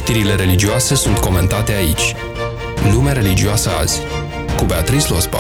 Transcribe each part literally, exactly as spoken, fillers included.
Știrile religioase sunt comentate aici. Lumea religioasă azi, cu Beatrice Lospa.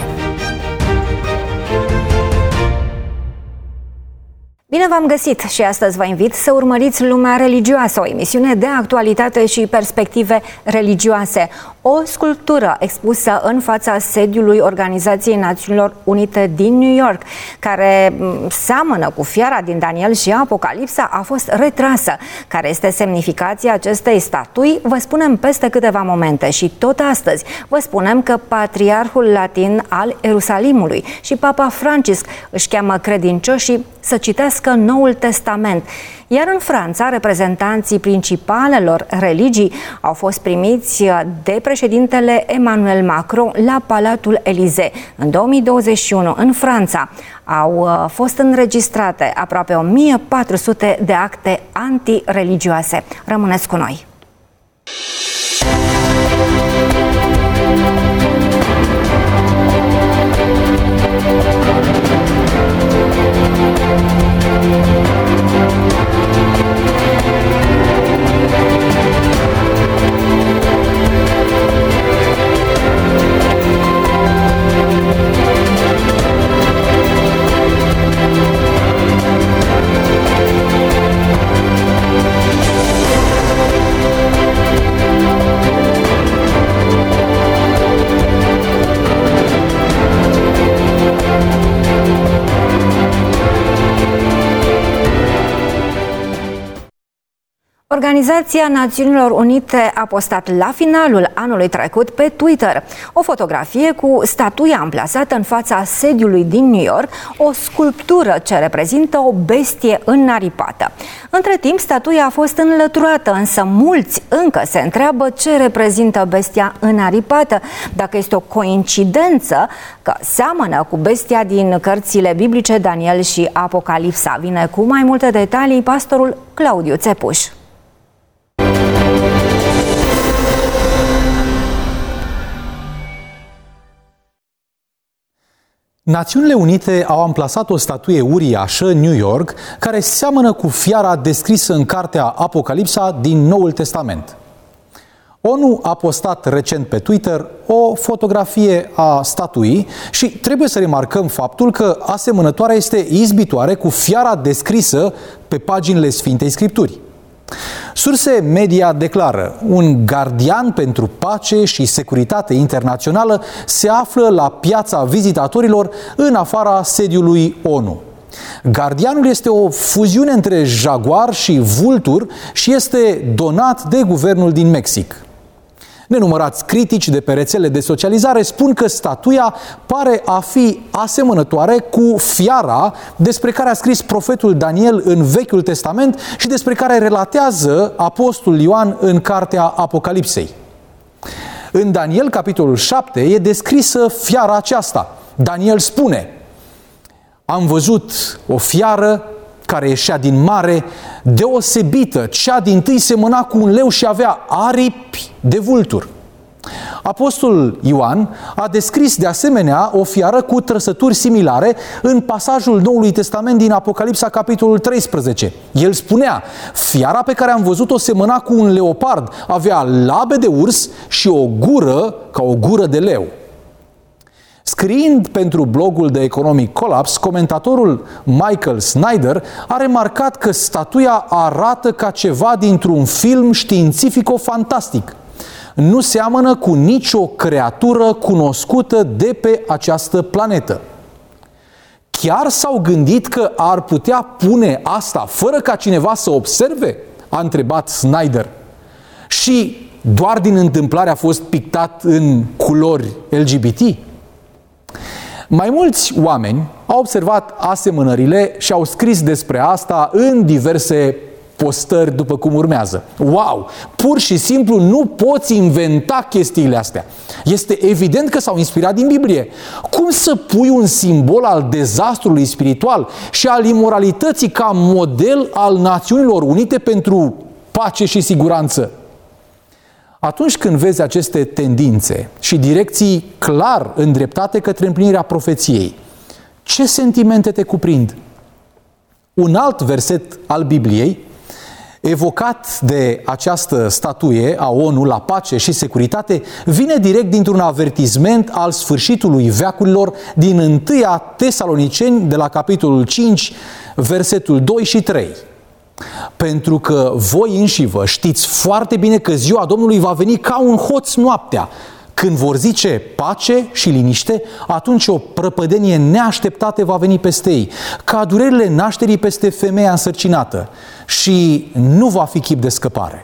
Bine v-am găsit și astăzi vă invit să urmăriți Lumea religioasă, o emisiune de actualitate și perspective religioase. O sculptură expusă în fața sediului Organizației Națiunilor Unite din New York, care seamănă cu fiara din Daniel și Apocalipsa, a fost retrasă. Care este semnificația acestei statui? Vă spunem peste câteva momente și tot astăzi vă spunem că Patriarhul Latin al Ierusalimului și Papa Francisc își cheamă credincioșii să citească Noul Testament. Iar în Franța, reprezentanții principalelor religii au fost primiți de președintele Emmanuel Macron la Palatul Élysée. În două mii douăzeci și unu, în Franța, au fost înregistrate aproape o mie patru sute de acte antireligioase. Rămâneți cu noi! Organizația Națiunilor Unite a postat la finalul anului trecut pe Twitter o fotografie cu statuia amplasată în fața sediului din New York, o sculptură ce reprezintă o bestie înaripată. Între timp, statuia a fost înlăturată, însă mulți încă se întreabă ce reprezintă bestia înaripată, dacă este o coincidență că seamănă cu bestia din cărțile biblice Daniel și Apocalipsa. Vine cu mai multe detalii pastorul Claudiu Țepuș. Națiunile Unite au amplasat o statuie uriașă în New York care seamănă cu fiara descrisă în cartea Apocalipsa din Noul Testament. ONU a postat recent pe Twitter o fotografie a statuii și trebuie să remarcăm faptul că asemănătoarea este izbitoare cu fiara descrisă pe paginile Sfintei Scripturi. Surse media declară: un gardian pentru pace și securitate internațională se află la piața vizitatorilor în afara sediului ONU. Gardianul este o fuziune între jaguar și vultur și este donat de guvernul din Mexic. Nenumărați critici de pe rețele de socializare spun că statuia pare a fi asemănătoare cu fiara despre care a scris profetul Daniel în Vechiul Testament și despre care relatează apostolul Ioan în cartea Apocalipsei. În Daniel, capitolul șapte, e descrisă fiara aceasta. Daniel spune: am văzut o fiară care ieșea din mare, deosebită, cea dintâi semăna cu un leu și avea aripi de vultur. Apostolul Ioan a descris de asemenea o fiară cu trăsături similare în pasajul Noului Testament din Apocalipsa, capitolul treisprezece. El spunea: fiara pe care am văzut-o semăna cu un leopard, avea labe de urs și o gură ca o gură de leu. Scriind pentru blogul The Economic Collapse, comentatorul Michael Snyder a remarcat că statuia arată ca ceva dintr-un film științifico-fantastic. Nu seamănă cu nicio creatură cunoscută de pe această planetă. Chiar s-au gândit că ar putea pune asta fără ca cineva să observe? A întrebat Snyder. Și doar din întâmplare a fost pictat în culori L G B T? Mai mulți oameni au observat asemănările și au scris despre asta în diverse postări după cum urmează. Wow! Pur și simplu nu poți inventa chestiile astea. Este evident că s-au inspirat din Biblie. Cum să pui un simbol al dezastrului spiritual și al imoralității ca model al Națiunilor Unite pentru pace și siguranță? Atunci când vezi aceste tendințe și direcții clar îndreptate către împlinirea profeției, ce sentimente te cuprind? Un alt verset al Bibliei evocat de această statuie a ONU la pace și securitate vine direct dintr-un avertisment al sfârșitului veacurilor din întâia Tesaloniceni de la capitolul cinci, versetul doi și trei. Pentru că voi înșivă știți foarte bine că ziua Domnului va veni ca un hoț noaptea. Când vor zice pace și liniște, atunci o prăpădenie neașteptată va veni peste ei, ca durerile nașterii peste femeia însărcinată, și nu va fi chip de scăpare.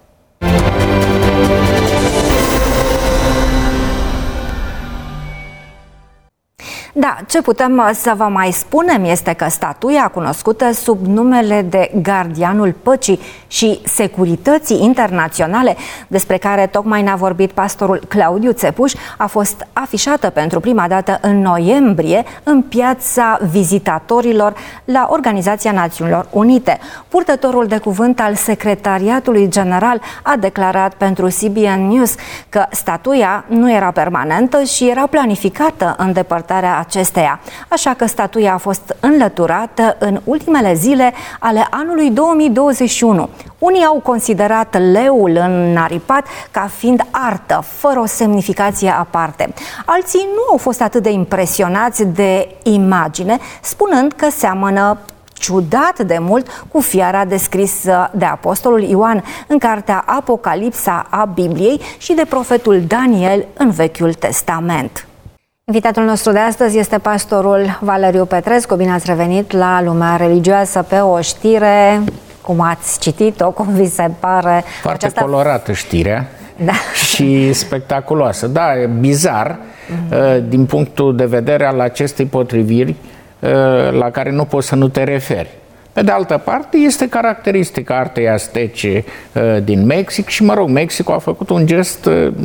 Da, ce putem să vă mai spunem este că statuia cunoscută sub numele de Gardianul Păcii și Securității Internaționale, despre care tocmai ne-a vorbit pastorul Claudiu Țepuș, a fost afișată pentru prima dată în noiembrie în piața vizitatorilor la Organizația Națiunilor Unite. Purtătorul de cuvânt al Secretariatului General a declarat pentru C B N News că statuia nu era permanentă și era planificată îndepărtarea acesteia, așa că statuia a fost înlăturată în ultimele zile ale anului două mii douăzeci și unu. Unii au considerat leul înaripat ca fiind artă, fără o semnificație aparte. Alții nu au fost atât de impresionați de imagine, spunând că seamănă ciudat de mult cu fiara descrisă de apostolul Ioan în cartea Apocalipsa a Bibliei și de profetul Daniel în Vechiul Testament. Invitatul nostru de astăzi este pastorul Valeriu Petrescu. Bine ați revenit la Lumea Religioasă pe o știre, cum ați citit-o, cum vi se pare? Foarte aceasta... colorată știrea, da. Și spectaculoasă. Da, e bizar mm-hmm. din punctul de vedere al acestei potriviri la care nu poți să nu te referi. Pe de altă parte, este caracteristica artei aztece din Mexic și, mă rog, Mexicul a făcut un gest...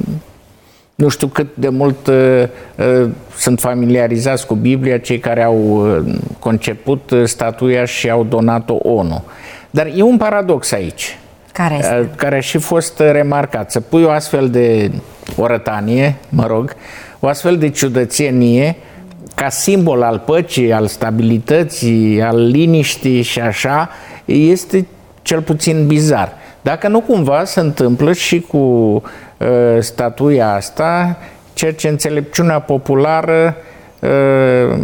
Nu știu cât de mult uh, uh, sunt familiarizați cu Biblia cei care au uh, conceput uh, statuia și au donat-o ONU. Dar e un paradox aici, care, este? Uh, care a și fost uh, remarcat. Să pui o astfel de orătanie, mă rog, o astfel de ciudățenie ca simbol al păcii, al stabilității, al liniștii și așa, este cel puțin bizar. Dacă nu cumva se întâmplă și cu uh, statuia asta, ceea ce înțelepciunea populară uh,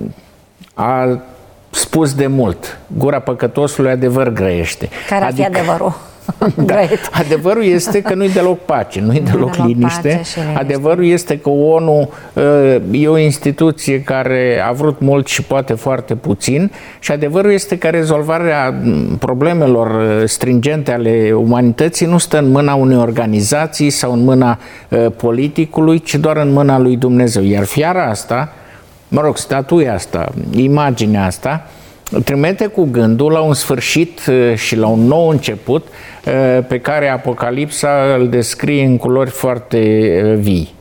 a spus de mult: gura păcătosului adevăr grăiește. Care ar fi adică, adevărul? Da, adevărul este că nu-i deloc pace, nu-i deloc, deloc liniște. liniște. Adevărul este că ONU uh, e o instituție care a vrut mult și poate foarte puțin, și adevărul este că rezolvarea problemelor stringente ale umanității nu stă în mâna unei organizații sau în mâna uh, politicului, ci doar în mâna lui Dumnezeu. Iar fiara asta, mă rog, statuia asta, imaginea asta, trimite cu gândul la un sfârșit și la un nou început pe care Apocalipsa îl descrie în culori foarte vii.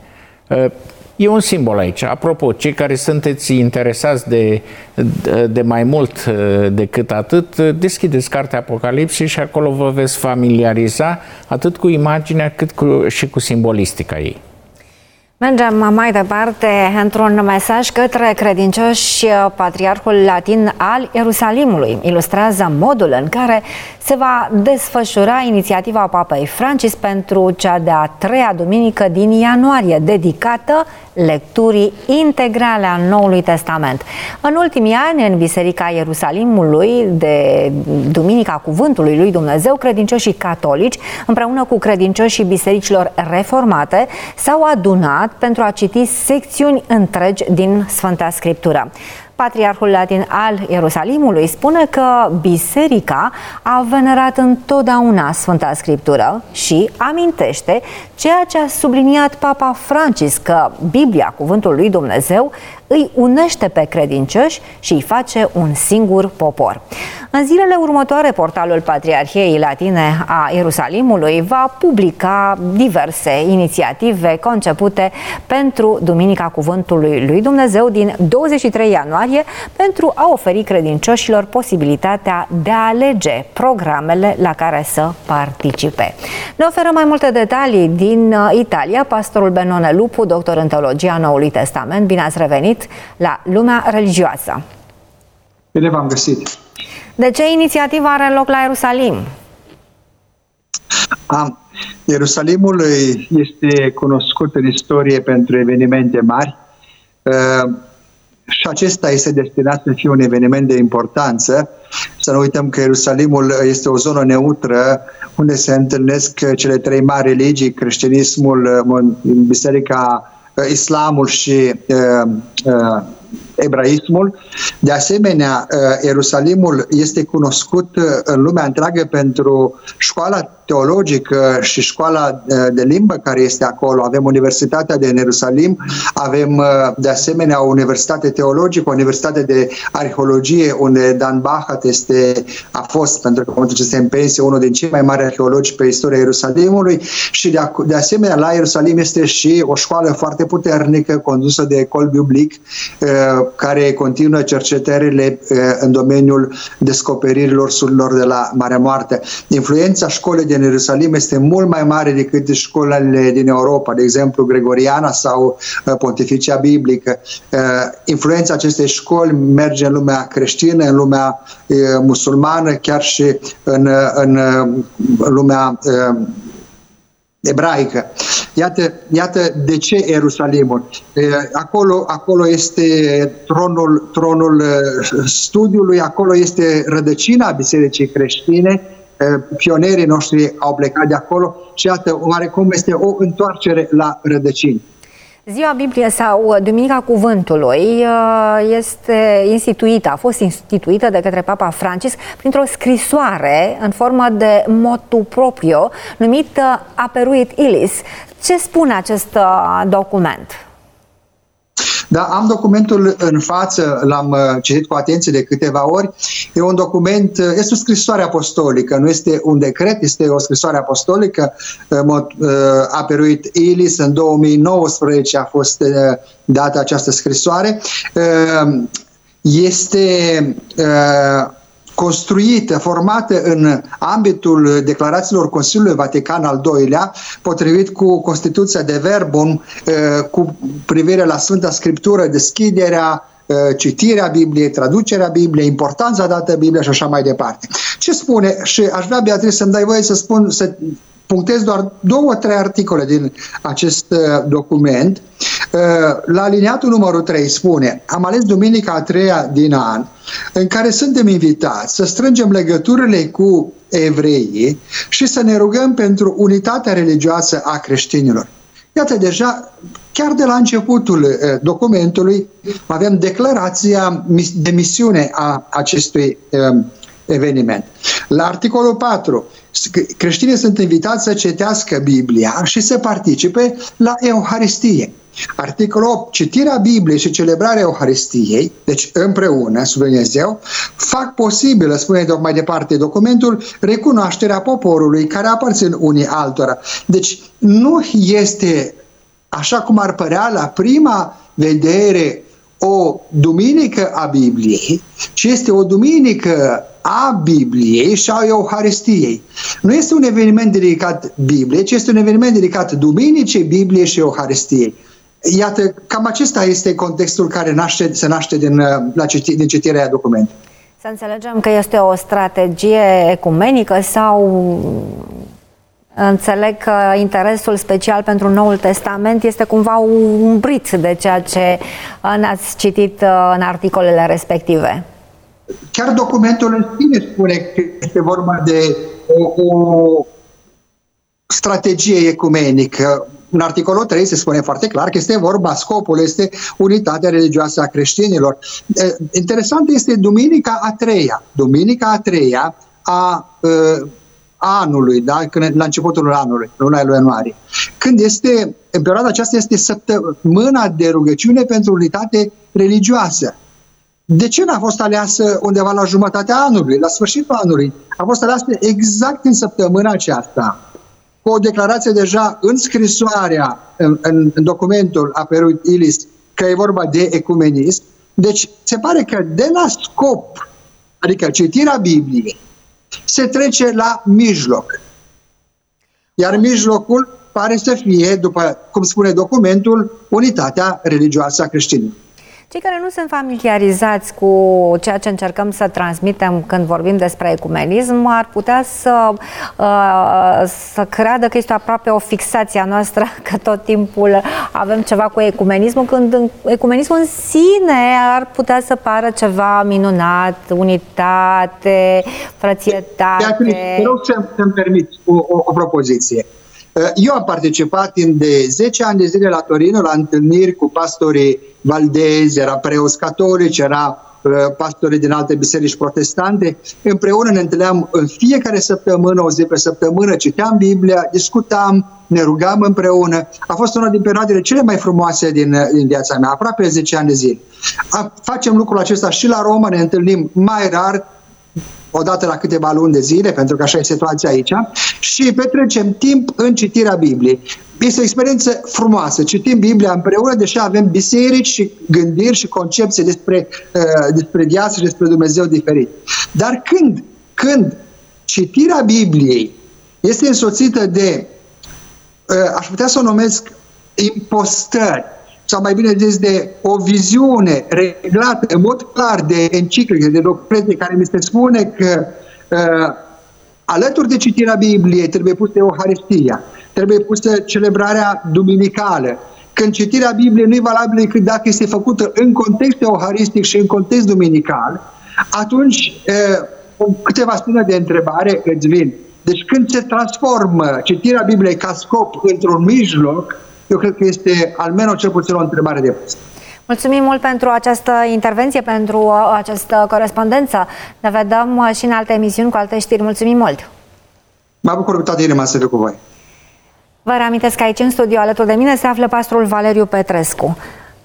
E un simbol aici. Apropo, cei care sunteți interesați de, de, de mai mult decât atât, deschideți cartea Apocalipsei și acolo vă veți familiariza atât cu imaginea cât cu, și cu simbolistica ei. Mergem mai departe într-un mesaj către credincioși. Patriarhul latin al Ierusalimului ilustrează modul în care se va desfășura inițiativa Papei Francis pentru cea de-a treia duminică din ianuarie, dedicată lecturii integrale a Noului Testament. În ultimii ani, în Biserica Ierusalimului, de Duminica Cuvântului lui Dumnezeu, credincioșii catolici, împreună cu credincioșii bisericilor reformate, s-au adunat pentru a citi secțiuni întregi din Sfânta Scriptură. Patriarhul latin al Ierusalimului spune că biserica a venerat întotdeauna Sfânta Scriptură și amintește ceea ce a subliniat Papa Francis, că Biblia, cuvântul lui Dumnezeu, îi unește pe credincioși și îi face un singur popor. În zilele următoare, portalul Patriarhiei Latine a Ierusalimului va publica diverse inițiative concepute pentru Duminica Cuvântului lui Dumnezeu din douăzeci și trei ianuarie, pentru a oferi credincioșilor posibilitatea de a alege programele la care să participe. Ne oferă mai multe detalii din Italia pastorul Benone Lupu, doctor în teologia Noului Testament. Bine ați revenit la Lumea Religioasă. Bine v-am găsit. De ce inițiativa are loc la Ierusalim? Am. Ierusalimul este cunoscut în istorie pentru evenimente mari uh, și acesta este destinat să fie un eveniment de importanță. Să nu uităm că Ierusalimul este o zonă neutră unde se întâlnesc cele trei mari religii, creștinismul, biserica, islamul și uh, uh, ebraismul. De asemenea, Ierusalimul este cunoscut în lumea întreagă pentru școala teologică și școala de limbă care este acolo. Avem Universitatea de Ierusalim, avem de asemenea o universitate teologică, o universitate de arheologie, unde Dan Bachat este, a fost, pentru că în momentul ce este în pensie, unul din cei mai mari arheologi pe istoria Ierusalimului, și de, de asemenea la Ierusalim este și o școală foarte puternică condusă de Ecole Biblique, care continuă cercetările în domeniul descoperirilor surilor de la Marea Moartă. Influența școlii din Ierusalim este mult mai mare decât școlile din Europa, de exemplu Gregoriana sau Pontificia Biblică. Influența acestei școli merge în lumea creștină, în lumea musulmană, chiar și în, în lumea ebraică. Iată, iată de ce Ierusalimul. Acolo, acolo este tronul, tronul studiului, acolo este rădăcina Bisericii creștine. Pionerii noștri au plecat de acolo și iată, oarecum este o întoarcere la rădăcini. Ziua Bibliei sau Duminica Cuvântului este instituită, a fost instituită de către Papa Francisc printr-o scrisoare în formă de motu proprio numită Aperuit Illis. Ce spune acest document? Da, am documentul în față, l-am citit cu atenție de câteva ori. E un document, este o scrisoare apostolică, nu este un decret, este o scrisoare apostolică. Aperuit Illis, în două mii nouăsprezece a fost dată această scrisoare. Este construită, formată în ambitul declarațiilor Consiliului Vatican al doilea, potrivit cu Constituția de Verbum, cu privire la Sfânta Scriptură, deschiderea, citirea Bibliei, traducerea Bibliei, importanța dată Biblia și așa mai departe. Ce spune? Și aș vrea, Beatrice, să-mi dai voie să spun, să punctez doar două, trei articole din acest document. La aliniatul numărul trei spune: am ales duminica a treia din an, în care suntem invitați să strângem legăturile cu evreii și să ne rugăm pentru unitatea religioasă a creștinilor. Iată, deja, chiar de la începutul documentului, avem declarația de misiune a acestui eveniment. La articolul patru, creștinii sunt invitați să citească Biblia și să participe la Euharistie. Articolul opt, citirea Bibliei și celebrarea Euharistiei, deci împreună, subliniez eu, fac posibilă, spune mai departe documentul, recunoașterea poporului care aparțin unii altora. Deci nu este, așa cum ar părea la prima vedere, o duminică a Bibliei, ci este o duminică a Bibliei și a Euharistiei. Nu este un eveniment dedicat Bibliei, ci este un eveniment dedicat Duminicii, Bibliei și Euharistiei. Iată, cam acesta este contextul care naște, se naște din, la citi, din citirea documentului. Să înțelegem că este o strategie ecumenică sau înțeleg că interesul special pentru Noul Testament este cumva umbrit de ceea ce ne-ați citit în articolele respective? Chiar documentul în sine spune că este vorba de o, o strategie ecumenică. În articolul trei se spune foarte clar că este vorba, scopul este unitatea religioasă a creștinilor. Interesant este Duminica a treia. Duminica a treia a uh, anului, da? Când, la începutul anului, luna lui ianuarie. Când este, în perioada aceasta este săptămâna de rugăciune pentru unitate religioasă. De ce n-a fost aleasă undeva la jumătatea anului, la sfârșitul anului? A fost aleasă exact în săptămâna aceasta, cu o declarație deja în scrisoarea, în, în, în documentul Aperuit Illis, că e vorba de ecumenism. Deci se pare că de la scop, adică citirea Bibliei, se trece la mijloc. Iar mijlocul pare să fie, după cum spune documentul, unitatea religioasă a creștinilor. Cei care nu sunt familiarizați cu ceea ce încercăm să transmitem când vorbim despre ecumenism ar putea să, să creadă că este aproape o fixație a noastră, că tot timpul avem ceva cu ecumenismul, când ecumenismul în sine ar putea să pară ceva minunat, unitate, frățietate. Te rog să-mi permiți o, o, o propoziție. Eu am participat timp de zece ani de zile la Torino la întâlniri cu pastorii valdezi, era preoți catolici, era uh, pastorii din alte biserici protestante. Împreună ne întâlneam în fiecare săptămână, o zi pe săptămână, citeam Biblia, discutam, ne rugam împreună. A fost una din perioadele cele mai frumoase din, din viața mea, aproape zece ani de zile. A, facem lucrul acesta și la Roma, ne întâlnim mai rar, odată la câteva luni de zile, pentru că așa e situația aici, și petrecem timp în citirea Bibliei. Este o experiență frumoasă. Citim Biblia împreună, deși avem biserici și gândiri și concepții despre, uh, despre viață și despre Dumnezeu diferit. Dar când, când citirea Bibliei este însoțită de, uh, aș putea să o numesc, impostări, sau mai bine zis de o viziune reglată în mod clar de enciclică, de doctrine, care mi se spune că uh, alături de citirea Bibliei trebuie pusă Euharistia, trebuie pusă celebrarea duminicală. Când citirea Bibliei nu e valabilă decât dacă este făcută în context euharistic și în context duminical, atunci uh, câteva semne de întrebare îți vin. Deci când se transformă citirea Bibliei ca scop într-un mijloc, eu cred că este al menos cel puțin o întrebare de pus. Mulțumim mult pentru această intervenție, pentru această corespondență. Ne vedem și în alte emisiuni cu alte știri. Mulțumim mult! Mă bucur cu toată inima să fiu cu voi. Vă reamintesc că aici în studio alături de mine se află pastorul Valeriu Petrescu.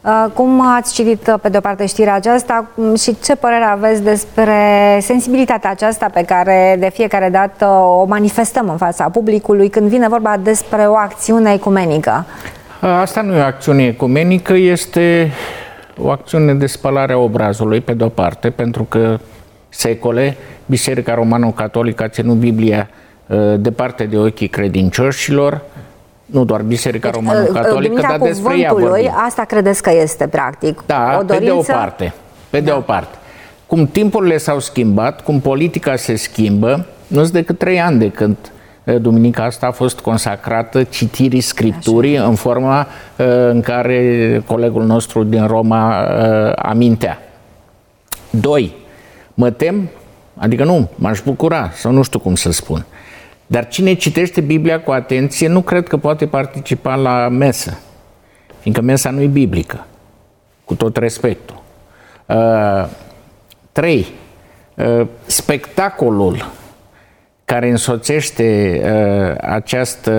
Cum ați citit pe de-o parte știrea aceasta și ce părere aveți despre sensibilitatea aceasta pe care de fiecare dată o manifestăm în fața publicului când vine vorba despre o acțiune ecumenică? Asta nu e o acțiune ecumenică, este o acțiune de spălare a obrazului pe de-o parte, pentru că secole Biserica Romano-Catolică a ținut Biblia departe de ochii credincioșilor. Nu doar Biserica deci, Romano-Catolică, dar despre ea vorbim. Asta credeți că este, practic, da, o dorință? pe de o parte. Pe de da. o parte. Cum timpurile s-au schimbat, cum politica se schimbă, nu sunt decât trei ani de când duminica asta a fost consacrată citirii Scripturii Așa. în forma în care colegul nostru din Roma amintea. Doi, mă tem, adică nu, m-aș bucura, sau nu știu cum să spun, dar cine citește Biblia cu atenție nu cred că poate participa la mesă, fiindcă mesa nu e biblică, cu tot respectul. Uh, trei, uh, spectacolul care însoțește uh, această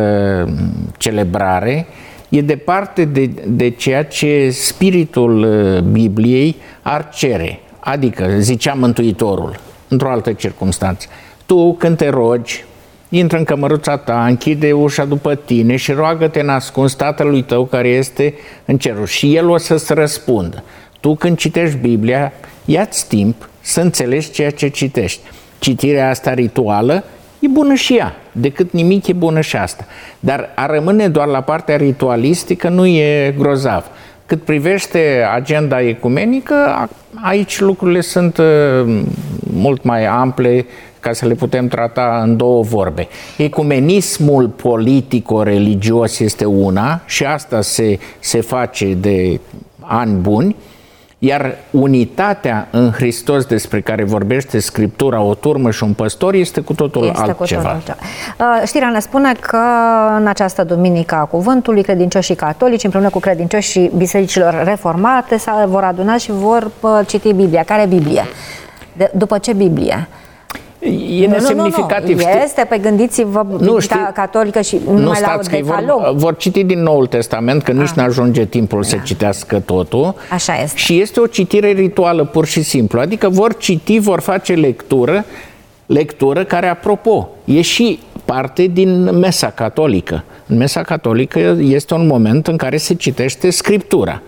celebrare e departe de, de ceea ce spiritul uh, Bibliei ar cere. Adică, zicea Mântuitorul, într-o altă circunstanță, tu când te rogi, intră în cămăruța ta, închide ușa după tine și roagă-te în ascuns Tatălui tău care este în cerul și El o să-ți răspundă. Tu când citești Biblia, ia-ți timp să înțelegi ceea ce citești. Citirea asta rituală e bună și ea, decât nimic e bună și asta. Dar a rămâne doar la partea ritualistică nu e grozav. Cât privește agenda ecumenică, aici lucrurile sunt mult mai ample ca să le putem trata în două vorbe. Ecumenismul politico-religios este una și asta se, se face de ani buni, iar unitatea în Hristos despre care vorbește Scriptura, o turmă și un păstor, este cu totul este altceva. Cu totul altceva. Știrea ne spune că în această duminică a cuvântului, credincioșii catolici, împreună cu credincioșii bisericilor reformate, se vor aduna și vor citi Biblia. Care Biblie? De, după ce Biblie? E nu, nesemnificativ. Nu, nu. Este, pe gândiți-vă, Biblia catolică și nu mai la decalog. Vor, vor citi din Noul Testament, că nici nu ajunge timpul da. să citească totul. Așa este. Și este o citire rituală, pur și simplu. Adică vor citi, vor face lectură, lectură care, apropo, e și parte din Mesa Catolică. În Mesa Catolică este un moment în care se citește Scriptura.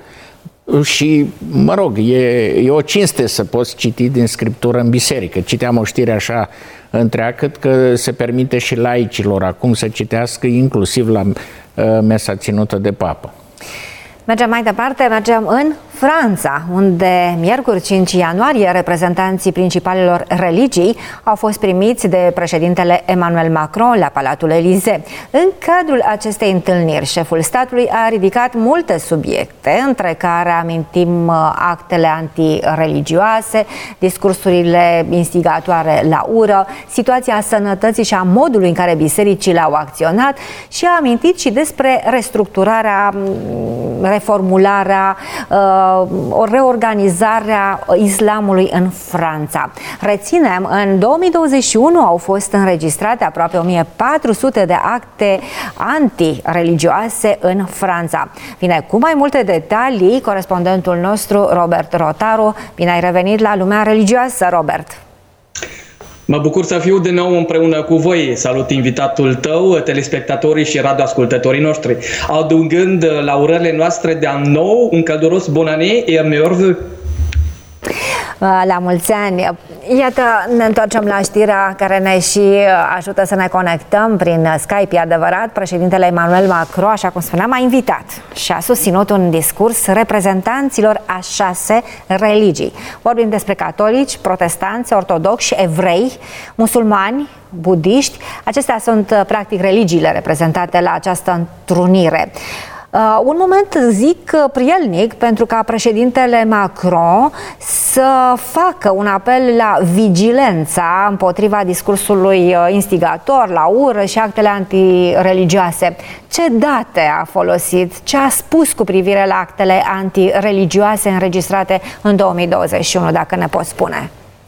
Și, mă rog, e, e o cinste să poți citi din Scriptură în biserică. Citeam o știre așa întreagăt că se permite și laicilor acum să citească inclusiv la uh, mesa ținută de papă. Mergem mai departe, mergem în Franța, unde miercuri cinci ianuarie reprezentanții principalelor religii au fost primiți de președintele Emmanuel Macron la Palatul Élysée. În cadrul acestei întâlniri, șeful statului a ridicat multe subiecte, între care amintim actele antireligioase, discursurile instigatoare la ură, situația sănătății și a modului în care bisericile au acționat și a amintit și despre restructurarea, reformularea, o reorganizare a islamului în Franța. Reținem, în două mii douăzeci și unu au fost înregistrate aproape o mie patru sute de acte antireligioase în Franța. Vine cu mai multe detalii corespondentul nostru, Robert Rotaru. Bine ai revenit la Lumea Religioasă, Robert! Mă bucur să fiu din nou împreună cu voi. Salut invitatul tău, telespectatorii și radioascultătorii noștri. Adăugând la urările noastre de an nou, un călduros bon année et meilleurs vœux. La mulți ani! Iată, ne întoarcem la știrea care ne și ajută să ne conectăm prin Skype, e adevărat. Președintele Emmanuel Macron, așa cum spuneam, a invitat și a susținut un discurs reprezentanților a șase religii. Vorbim despre catolici, protestanți, ortodoxi, evrei, musulmani, budiști. Acestea sunt practic religiile reprezentate la această întrunire. Uh, un moment, zic, prielnic pentru ca președintele Macron să facă un apel la vigilența împotriva discursului instigator, la ură și actele antireligioase. Ce date a folosit? Ce a spus cu privire la actele antireligioase înregistrate în două mii douăzeci și unu, dacă ne poți spune?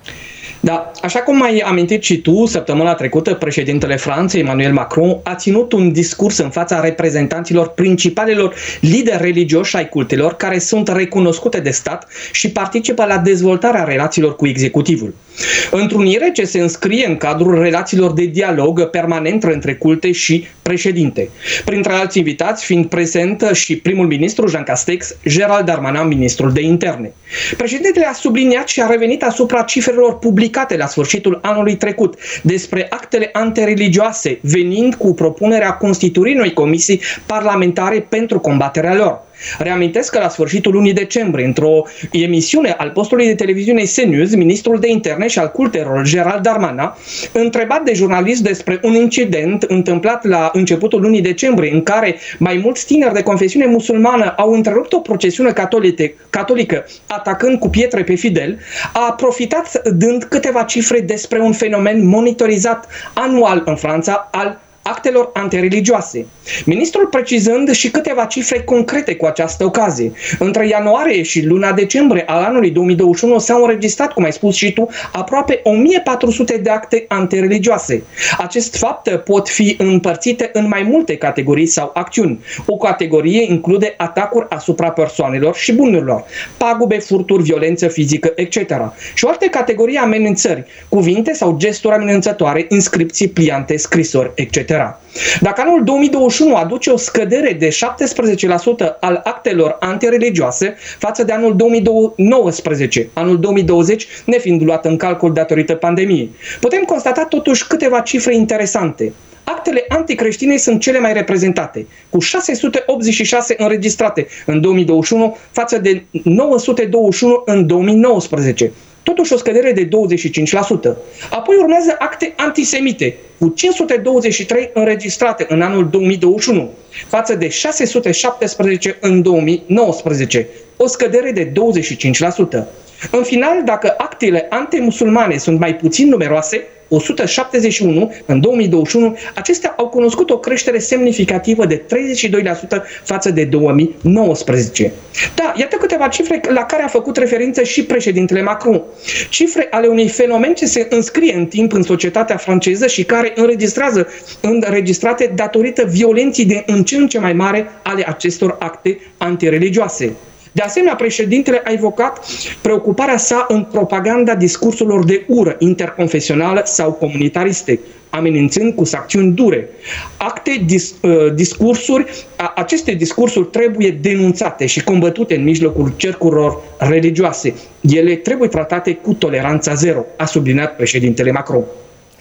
Da, așa cum ai amintit și tu, săptămâna trecută, președintele Franței, Emmanuel Macron, a ținut un discurs în fața reprezentanților principalelor lideri religioși ai cultelor care sunt recunoscute de stat și participă la dezvoltarea relațiilor cu executivul. Întrunire ce se înscrie în cadrul relațiilor de dialog permanent între culte și președinte. Printre alți invitați fiind prezent și primul ministru Jean Castex, Gérald Darmanin, ministrul de interne. Președintele a subliniat și a revenit asupra cifrelor publicate la sfârșitul anului trecut despre actele antireligioase, venind cu propunerea constituirii noi comisii parlamentare pentru combaterea lor. Reamintesc că la sfârșitul lunii decembrie, într-o emisiune al postului de televiziune CNews, ministrul de interne și al cultelor, Gérald Darmanin, întrebat de jurnalist despre un incident întâmplat la începutul lunii decembrie, în care mai mulți tineri de confesiune musulmană au întrerupt o procesiune catolică atacând cu pietre pe fideli, a profitat dând câteva cifre despre un fenomen monitorizat anual în Franța al actelor antireligioase. Ministrul precizând și câteva cifre concrete cu această ocazie. Între ianuarie și luna decembrie al anului două mii douăzeci și unu s-au înregistrat, cum ai spus și tu, aproape o mie patru sute de acte antireligioase. Acest fapt pot fi împărțite în mai multe categorii sau acțiuni. O categorie include atacuri asupra persoanelor și bunurilor, pagube, furturi, violență fizică, et cetera. Și o altă categorie amenințări, cuvinte sau gesturi amenințătoare, inscripții, pliante, scrisori, et cetera. Dacă anul două mii douăzeci și unu aduce o scădere de șaptesprezece la sută al actelor antireligioase față de anul două mii nouăsprezece, anul două mii douăzeci nefiind luat în calcul datorită pandemiei, putem constata totuși câteva cifre interesante. Actele anticreștine sunt cele mai reprezentate, cu șase sute optzeci și șase înregistrate în două mii douăzeci și unu față de nouă sute douăzeci și unu în două mii nouăsprezece. Totuși o scădere de douăzeci și cinci la sută. Apoi urmează acte antisemite, cu cinci sute douăzeci și trei înregistrate în anul două mii douăzeci și unu, față de șase sute șaptesprezece în două mii nouăsprezece, o scădere de douăzeci și cinci la sută. În final, dacă actele antimusulmane sunt mai puțin numeroase, o sută șaptezeci și unu în două mii douăzeci și unu, acestea au cunoscut o creștere semnificativă de treizeci și doi la sută față de două mii nouăsprezece. Da, iată câteva cifre la care a făcut referință și președintele Macron. Cifre ale unui fenomen ce se înscrie în timp în societatea franceză și care înregistrează înregistrate datorită violenței de în ce în ce mai mare ale acestor acte antireligioase. De asemenea, președintele a evocat preocuparea sa în propaganda discursurilor de ură interconfesională sau comunitariste, amenințând cu sancțiuni dure. Acte, dis, discursuri, aceste discursuri trebuie denunțate și combătute în mijlocul cercurilor religioase. Ele trebuie tratate cu toleranța zero, a subliniat președintele Macron.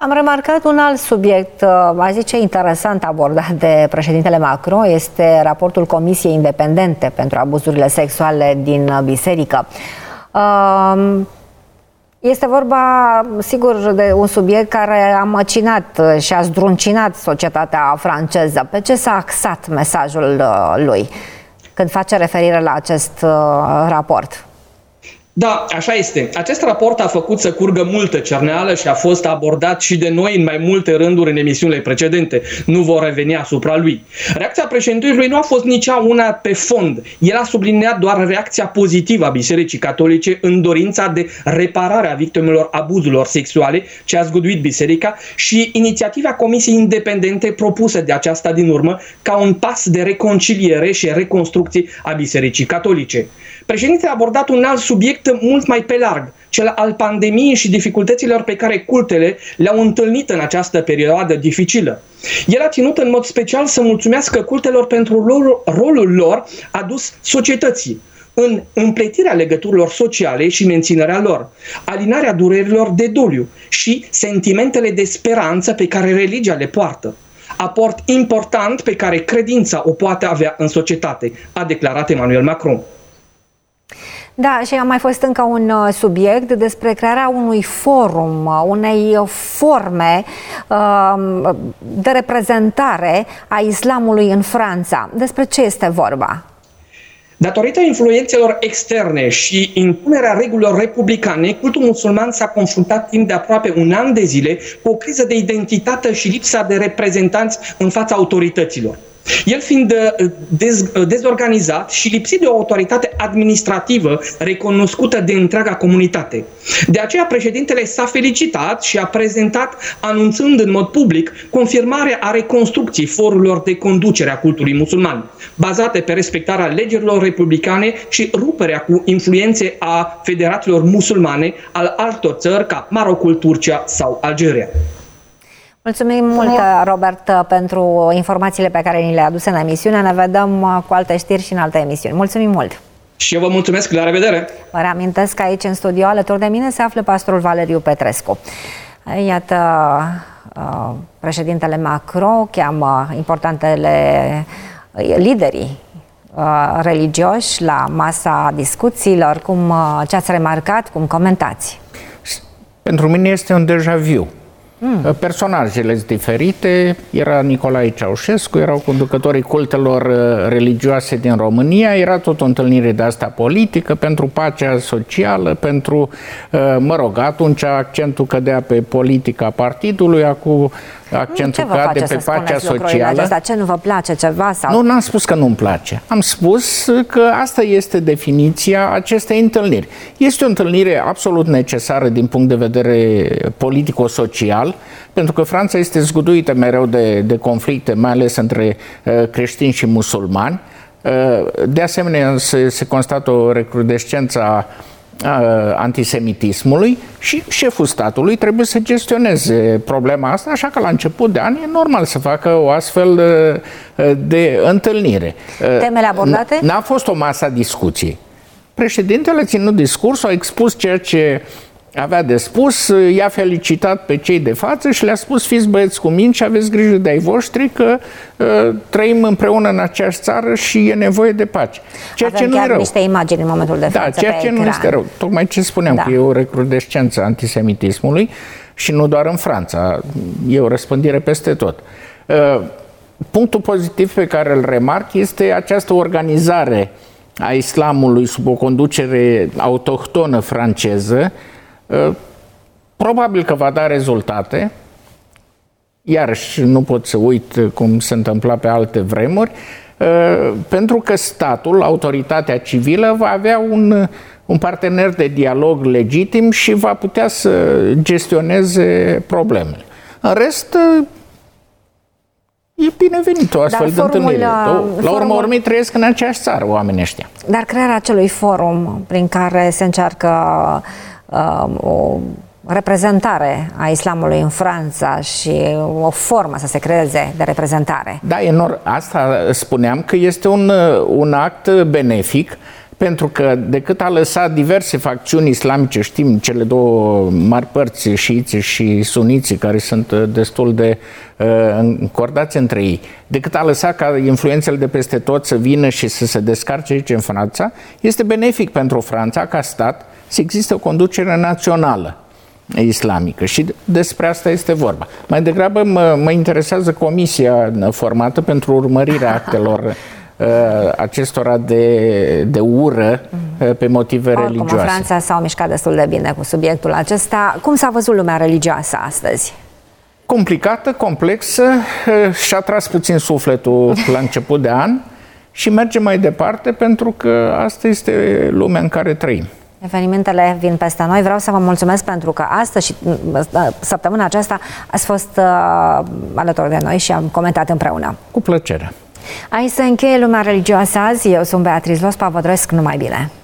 Am remarcat un alt subiect, aș zice interesant, abordat de președintele Macron, este raportul Comisiei Independente pentru abuzurile sexuale din biserică. Este vorba, sigur, de un subiect care a măcinat și a zdruncinat societatea franceză. Pe ce s-a axat mesajul lui când face referire la acest raport? Da, așa este. Acest raport a făcut să curgă multă cerneală și a fost abordat și de noi în mai multe rânduri în emisiunile precedente. Nu vor reveni asupra lui. Reacția președintelui nu a fost nici una pe fond. El a subliniat doar reacția pozitivă a Bisericii Catolice în dorința de reparare a victimelor abuzurilor sexuale ce a zguduit biserica și inițiativa Comisiei Independente propusă de aceasta din urmă ca un pas de reconciliere și reconstrucție a Bisericii Catolice. Președintele a abordat un alt subiect mult mai pe larg, cel al pandemiei și dificultăților pe care cultele le-au întâlnit în această perioadă dificilă. El a ținut în mod special să mulțumească cultelor pentru rolul lor adus societății în împletirea legăturilor sociale și menținerea lor, alinarea durerilor de doliu și sentimentele de speranță pe care religia le poartă. Aport important pe care credința o poate avea în societate, a declarat Emmanuel Macron. Da, și a mai fost încă un subiect despre crearea unui forum, unei forme uh, de reprezentare a islamului în Franța. Despre ce este vorba? Datorită influențelor externe și impunerea regulilor republicane, cultul musulman s-a confruntat timp de aproape un an de zile cu o criză de identitate și lipsa de reprezentanți în fața autorităților. El fiind dez, dezorganizat și lipsit de o autoritate administrativă recunoscută de întreaga comunitate. De aceea președintele s-a felicitat și a prezentat, anunțând în mod public confirmarea a reconstrucției forurilor de conducere a cultului musulman, bazate pe respectarea legilor republicane și ruperea cu influențe a federațiilor musulmane al altor țări ca Marocul, Turcia sau Algeria. Mulțumim mult, Robert, pentru informațiile pe care ni le-a adus în emisiune. Ne vedem cu alte știri și în alte emisiuni. Mulțumim mult! Și eu vă mulțumesc, la revedere! Vă reamintesc că aici în studio alături de mine se află pastorul Valeriu Petrescu. Iată, președintele Macron cheamă importantele liderii religioși la masa discuțiilor. Cum, ce ați remarcat, cum comentați? Pentru mine este un deja vu. Mm. Personajele sunt diferite, era Nicolae Ceaușescu, erau conducătorii cultelor religioase din România, era tot o întâlnire de asta politică, pentru pacea socială, pentru, mă rog, atunci accentul cădea pe politica partidului, acum accentul cade pe pacea socială. Ce nu vă place ceva? Sau? Nu, n-am spus că nu-mi place. Am spus că asta este definiția acestei întâlniri. Este o întâlnire absolut necesară din punct de vedere politico-social, pentru că Franța este zguduită mereu de, de conflicte, mai ales între uh, creștini și musulmani. Uh, de asemenea, se, se constată o recrudescență a antisemitismului și șeful statului trebuie să gestioneze problema asta, așa că la început de an e normal să facă o astfel de, de întâlnire. Temele abordate? N-a fost o masă a discuției. Președintele a ținut discurs, a expus ceea ce avea de spus, i-a felicitat pe cei de față și le-a spus: fiți băieți cu minte și aveți grijă de ai voștri, că uh, trăim împreună în aceeași țară și e nevoie de pace. Ceea Avem ce nu e rău. niște imagini în momentul de față. Da, ceea ce nu este rău. Tocmai ce spuneam, da. Că e o recrudescență a antisemitismului și nu doar în Franța, e o răspândire peste tot. Uh, punctul pozitiv pe care îl remarc este această organizare a islamului sub o conducere autohtonă franceză. Probabil că va da rezultate, iarăși nu pot să uit cum se întâmpla pe alte vremuri, pentru că statul, autoritatea civilă, va avea un, un partener de dialog legitim și va putea să gestioneze problemele. În rest, e binevenit o astfel de întâlnire. La urmă urmei trăiesc în aceeași țară oamenii ăștia. Dar crearea acelui forum prin care se încearcă uh, o reprezentare a islamului în Franța și o formă să se creeze de reprezentare. Da, enorm. Asta spuneam că este un, un act benefic pentru că decât a lăsat diverse facțiuni islamice, știm cele două mari părți, șiiții și suniții, care sunt destul de uh, încordați între ei, decât a lăsat ca influențele de peste tot să vină și să se descarce aici în Franța, este benefic pentru Franța ca stat să existe o conducere națională islamică și despre asta este vorba. Mai degrabă mă, mă interesează comisia formată pentru urmărirea actelor uh, acestora de, de ură uh, pe motive Oricum, religioase. în Franța s-au mișcat destul de bine cu subiectul acesta. Cum s-a văzut lumea religioasă astăzi? Complicată, complexă, uh, și-a tras puțin sufletul la început de an și merge mai departe pentru că asta este lumea în care trăim. Evenimentele vin peste noi. Vreau să vă mulțumesc pentru că astăzi și săptămâna aceasta ați fost uh, alături de noi și am comentat împreună. Cu plăcere. Aici se încheie Lumea Religioasă azi. Eu sunt Beatriz Lospa, vă doresc numai bine.